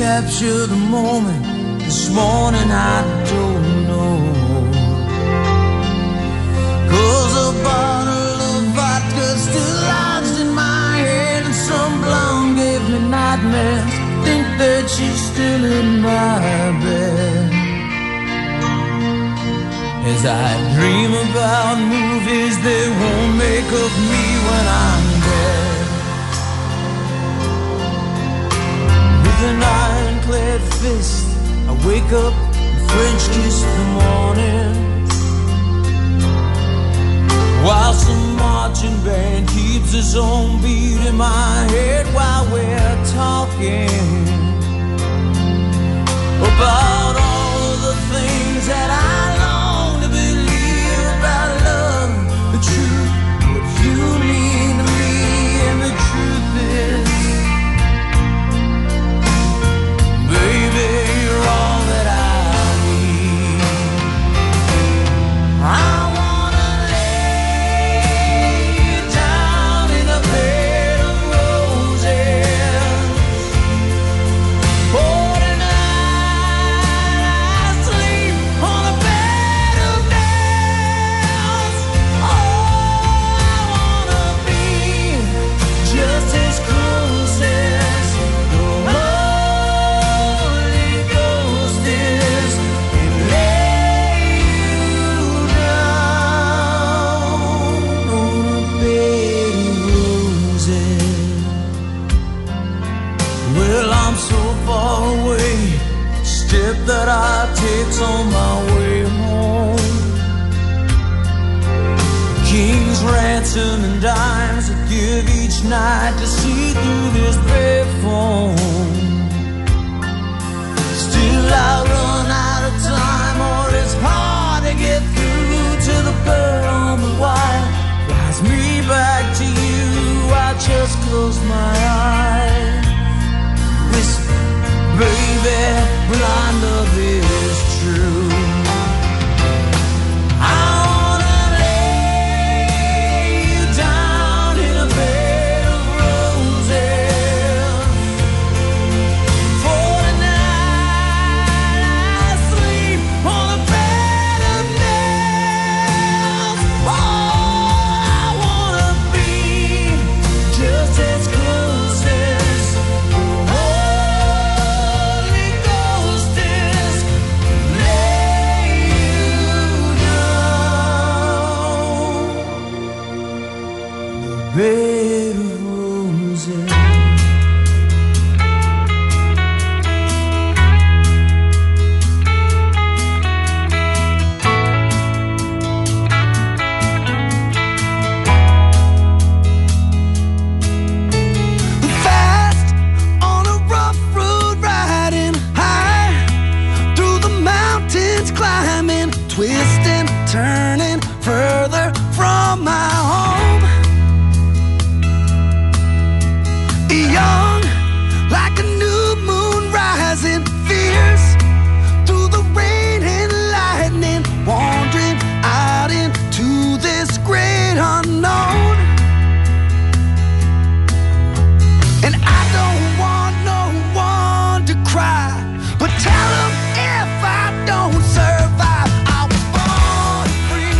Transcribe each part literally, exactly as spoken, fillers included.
capture the moment. This morning I don't know. 'Cause a bottle of vodka still lodged in my head, and some blonde gave me nightmares. Think that she's still in my bed. As I dream about movies that won't make of me when I'm dead. With an ironclad fist, I wake up and French kiss the morning, while some marching band keeps its own beat in my head while we're talking about all of the things that I long to believe about love, the truth, what you mean to me, and the truth is, baby, you're all that I need. I that I take on my way home. King's ransom and dimes I give each night to see through this payphone. Still I run out of time, or it's hard to get through to the bird on the wire. Flies me back to you, I just close my eyes, whisper, baby, when our love is true. I wanna lay you down in a bed of roses. For tonight I sleep on a bed of nails. Oh, I wanna be just as close as bed of roses. Fast on a rough road, riding high through the mountains, climbing, twisting, turning further from my home. Young, like a new moon rising, fierce through the rain and lightning, wandering out into this great unknown. And I don't want no one to cry, but tell them if I don't survive, I was born free.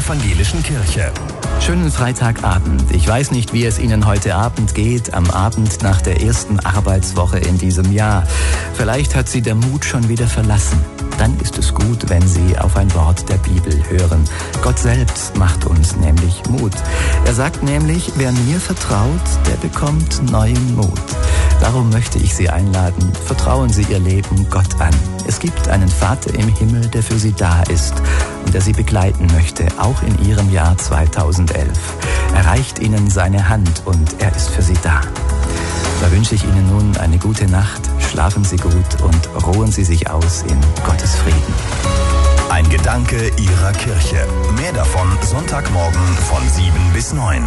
Evangelischen Kirche. Schönen Freitagabend. Ich weiß nicht, wie es Ihnen heute Abend geht, am Abend nach der ersten Arbeitswoche in diesem Jahr. Vielleicht hat Sie der Mut schon wieder verlassen. Dann ist es gut, wenn Sie auf ein Wort der Bibel hören. Gott selbst macht uns nämlich Mut. Er sagt nämlich, wer mir vertraut, der bekommt neuen Mut. Darum möchte ich Sie einladen, vertrauen Sie Ihr Leben Gott an. Es gibt einen Vater im Himmel, der für Sie da ist und der Sie begleiten möchte, auch in Ihrem Jahr zweitausendelf. Er reicht Ihnen seine Hand und er ist für Sie da. Da wünsche ich Ihnen nun eine gute Nacht, schlafen Sie gut und ruhen Sie sich aus in Gottes Frieden. Ein Gedanke Ihrer Kirche. Mehr davon Sonntagmorgen von sieben bis neun.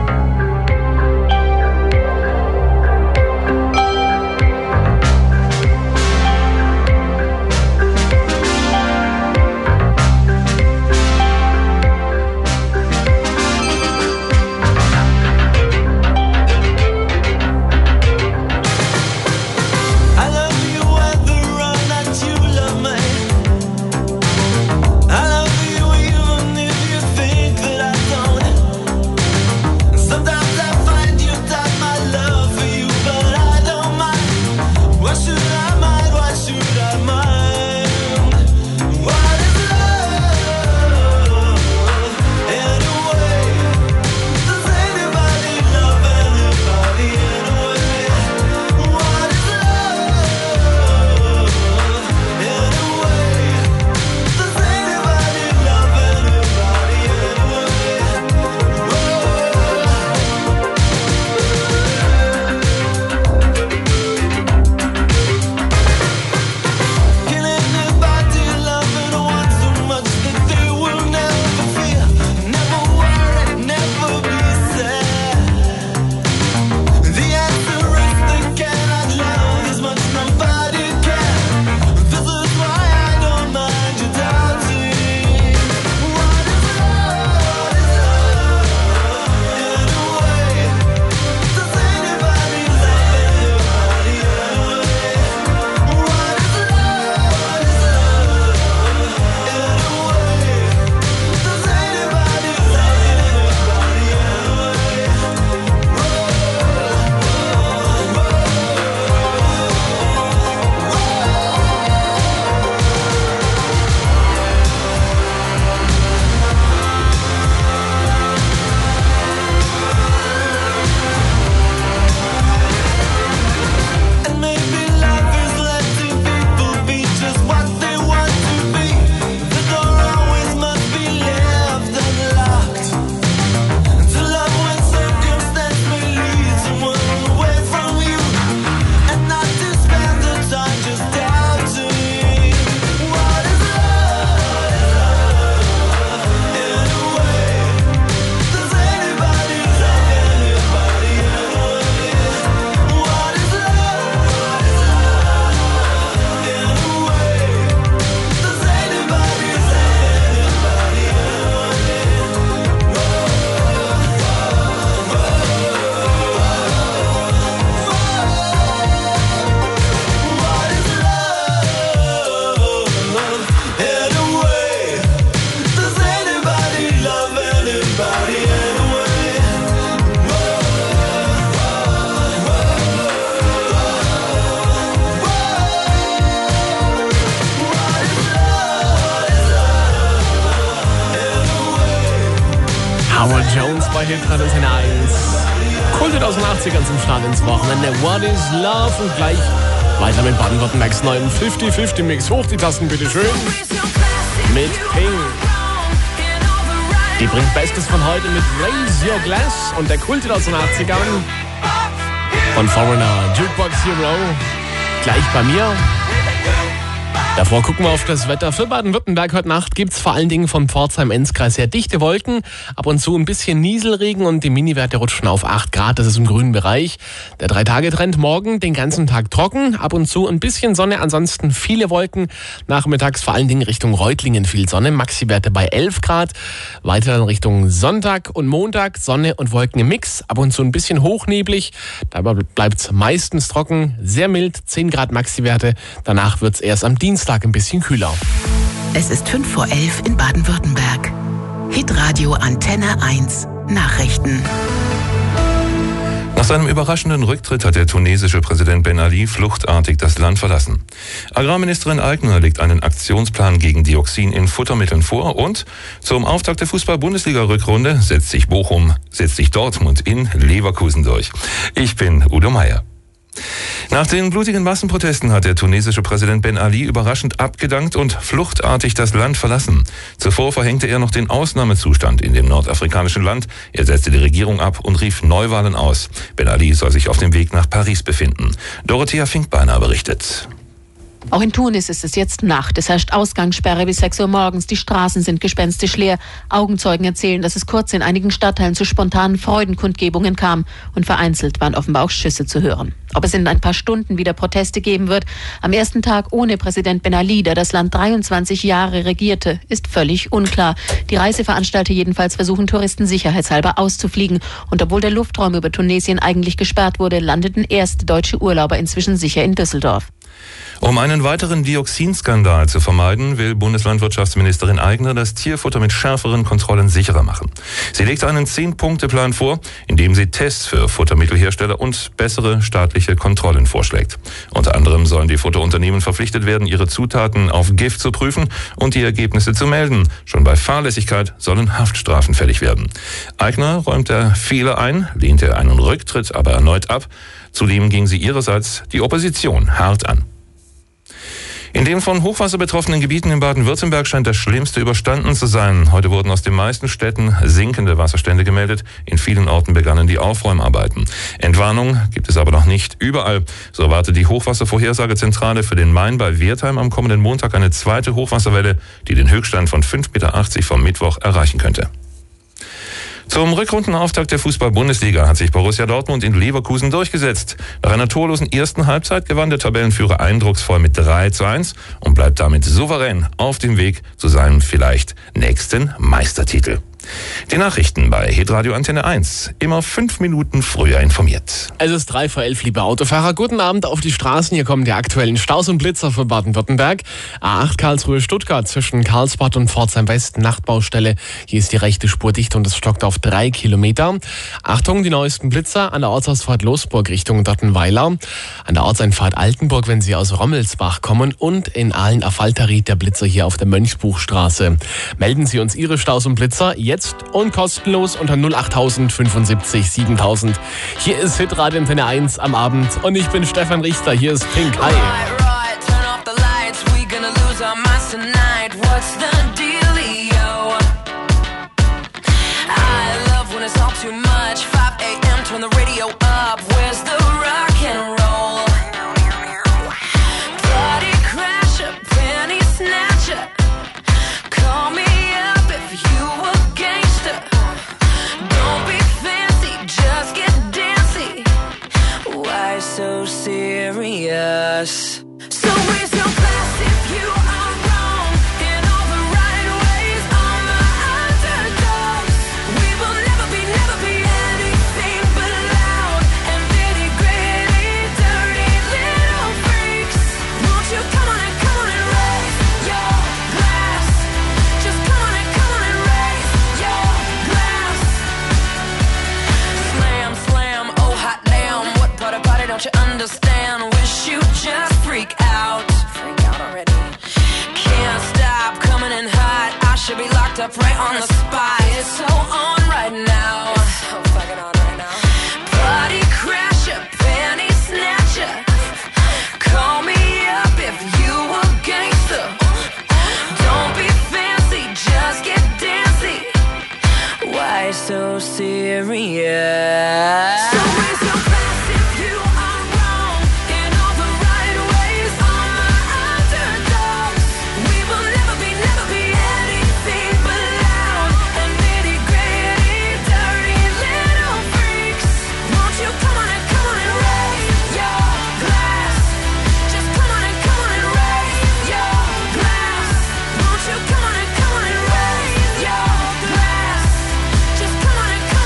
Howard Jones bei Hitradio eins. Kultet aus den achtzigern zum Start ins Wochenende. What is Love? Und gleich weiter mit Baden-Württembergs neuen fünfzig fünfzig Mix. Hoch die Tasten, bitteschön. Mit Ping. Die bringt Bestes von heute mit Raise Your Glass. Und der Kultet aus den achtzigern von Foreigner. Jukebox Hero. Gleich bei mir. Davor gucken wir auf das Wetter für Baden-Württemberg. Heute Nacht gibt es vor allen Dingen vom Pforzheim-Enzkreis sehr dichte Wolken. Ab und zu ein bisschen Nieselregen und die Miniwerte rutschen auf acht Grad. Das ist im grünen Bereich. Der Drei-Tage-Trend morgen den ganzen Tag trocken. Ab und zu ein bisschen Sonne, ansonsten viele Wolken. Nachmittags vor allen Dingen Richtung Reutlingen viel Sonne. Maxi-Werte bei elf Grad. Weiter dann Richtung Sonntag und Montag. Sonne und Wolken im Mix. Ab und zu ein bisschen hochneblig. Dabei bleibt es meistens trocken. Sehr mild, zehn Grad Maxi-Werte. Danach wird es erst am Dienstag ein bisschen kühler. Es ist fünf vor elf in Baden-Württemberg. Hitradio Antenne eins Nachrichten. Nach seinem überraschenden Rücktritt hat der tunesische Präsident Ben Ali fluchtartig das Land verlassen. Agrarministerin Aigner legt einen Aktionsplan gegen Dioxin in Futtermitteln vor und zum Auftakt der Fußball-Bundesliga-Rückrunde setzt sich Bochum, setzt sich Dortmund in Leverkusen durch. Ich bin Udo Meier. Nach den blutigen Massenprotesten hat der tunesische Präsident Ben Ali überraschend abgedankt und fluchtartig das Land verlassen. Zuvor verhängte er noch den Ausnahmezustand in dem nordafrikanischen Land. Er setzte die Regierung ab und rief Neuwahlen aus. Ben Ali soll sich auf dem Weg nach Paris befinden. Dorothea Finkbeiner berichtet. Auch in Tunis ist es jetzt Nacht. Es herrscht Ausgangssperre bis sechs Uhr morgens. Die Straßen sind gespenstisch leer. Augenzeugen erzählen, dass es kurz in einigen Stadtteilen zu spontanen Freudenkundgebungen kam. Und vereinzelt waren offenbar auch Schüsse zu hören. Ob es in ein paar Stunden wieder Proteste geben wird, am ersten Tag ohne Präsident Ben Ali, der das Land dreiundzwanzig Jahre regierte, ist völlig unklar. Die Reiseveranstalter jedenfalls versuchen, Touristen sicherheitshalber auszufliegen. Und obwohl der Luftraum über Tunesien eigentlich gesperrt wurde, landeten erste deutsche Urlauber inzwischen sicher in Düsseldorf. Um einen weiteren Dioxinskandal zu vermeiden, will Bundeslandwirtschaftsministerin Aigner das Tierfutter mit schärferen Kontrollen sicherer machen. Sie legt einen Zehn-Punkte-Plan vor, in dem sie Tests für Futtermittelhersteller und bessere staatliche Kontrollen vorschlägt. Unter anderem sollen die Futterunternehmen verpflichtet werden, ihre Zutaten auf Gift zu prüfen und die Ergebnisse zu melden. Schon bei Fahrlässigkeit sollen Haftstrafen fällig werden. Aigner räumte Fehler ein, lehnte einen Rücktritt aber erneut ab. Zudem ging sie ihrerseits die Opposition hart an. In den von Hochwasser betroffenen Gebieten in Baden-Württemberg scheint das Schlimmste überstanden zu sein. Heute wurden aus den meisten Städten sinkende Wasserstände gemeldet. In vielen Orten begannen die Aufräumarbeiten. Entwarnung gibt es aber noch nicht überall. So erwartet die Hochwasservorhersagezentrale für den Main bei Wertheim am kommenden Montag eine zweite Hochwasserwelle, die den Höchststand von fünf Komma achtzig Meter vom Mittwoch erreichen könnte. Zum Rückrundenauftakt der Fußball-Bundesliga hat sich Borussia Dortmund in Leverkusen durchgesetzt. Nach einer torlosen ersten Halbzeit gewann der Tabellenführer eindrucksvoll mit drei zu eins und bleibt damit souverän auf dem Weg zu seinem vielleicht nächsten Meistertitel. Die Nachrichten bei Hitradio Antenne eins. Immer fünf Minuten früher informiert. Es ist drei vor elf, liebe Autofahrer. Guten Abend auf die Straßen. Hier kommen die aktuellen Staus und Blitzer für Baden-Württemberg. A acht Karlsruhe-Stuttgart zwischen Karlsbad und Pforzheim West, Nachtbaustelle. Hier ist die rechte Spur dicht und es stockt auf drei Kilometer. Achtung, die neuesten Blitzer an der Ortsausfahrt Losburg Richtung Dottenweiler. An der Ortseinfahrt Altenburg, wenn Sie aus Rommelsbach kommen. Und in Aalen-Affalterried der Blitzer hier auf der Mönchsbuchstraße. Melden Sie uns Ihre Staus und Blitzer jetzt und kostenlos unter null acht fünfundsiebzig siebentausend. Hier ist Hitradio Antenne eins am Abend und ich bin Stefan Richter. Hier ist Pink. Hi. So serious. So raise your glass if you are wrong in all the right ways. On the underdogs, we will never be, never be anything but loud and nitty gritty, dirty little freaks. Won't you come on and come on and raise your glass? Just come on and come on and raise your glass. Slam, slam, oh hot damn, what part of party don't you understand? Wish you just freak out. Freak out already. Can't stop coming in hot. I should be locked up right on the